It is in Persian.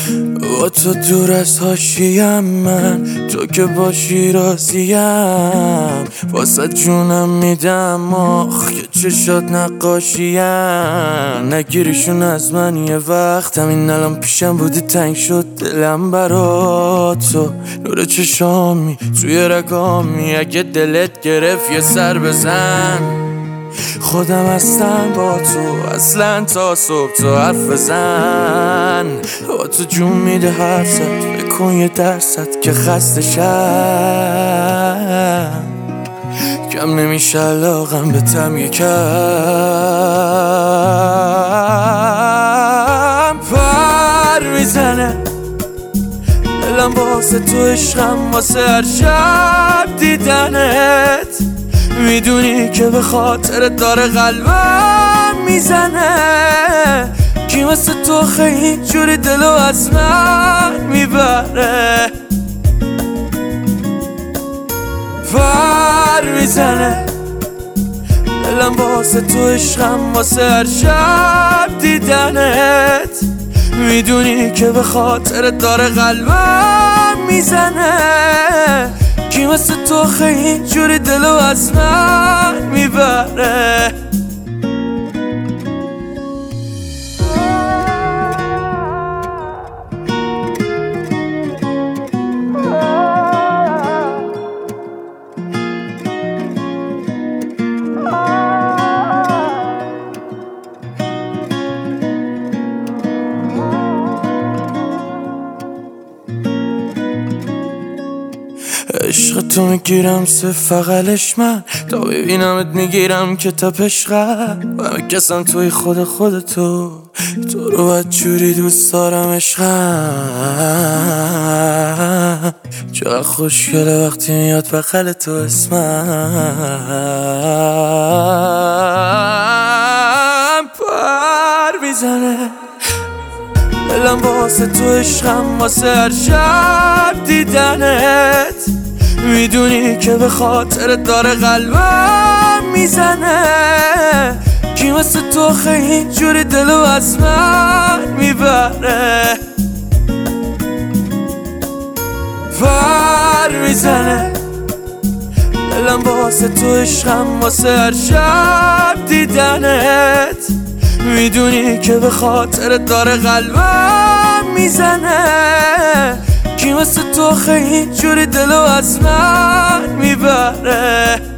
با تو دور از حاشیم، من تو که باشی راضیم. واسه جونم میدم آخ که چشات نقاشیم. نگیریشون از من یه وقت، همین الان پیشم بودی تنگ شد دلم برا تو. نور چشامی توی رگامی، اگه دلت گرفت یه سر بزن. خودم هستم با تو اصلا تا صبح، تو حرف بزن. با تو جون میده حرفت، بکن یه درصد که خسته شم. کم نمیشه علاقم به تم یکم. پر میزنه دلم واسه تو، عشقم واسه هر شب دیدنت. میدونی که به خاطرت داره قلبم میزنه. کی واسه تو خیلی جوری دلو از من میبره. پر میزنه دلم واسه تو، عشقم واسه هر شب دیدنت. میدونی که به خاطرت داره قلبم میزنه. کی واسه تو خیلی جوری دلو از من میبره. عشق تو میگیرم صف بغلش من، تا ببینمت میگیرم که تا عشقم. و کسم توی خودتو، تو رو بدجوری دوست دارم عشقم. چقدر خوشگله وقتی میاد بغل تو اسمم. پر میزنه دلم واسه تو، عشقم واسه هر شب دیدنت. میدونی که به خاطرت داره قلبم میزنه. کی واسه تو خیلی جوری دلو از من میبره. پر میزنه دلم واسه تو، عشقم واسه هر شب دیدنت. میدونی که به خاطرت داره قلبم میزنه. کی واسه تو خیلی جوری دلو از من میبره.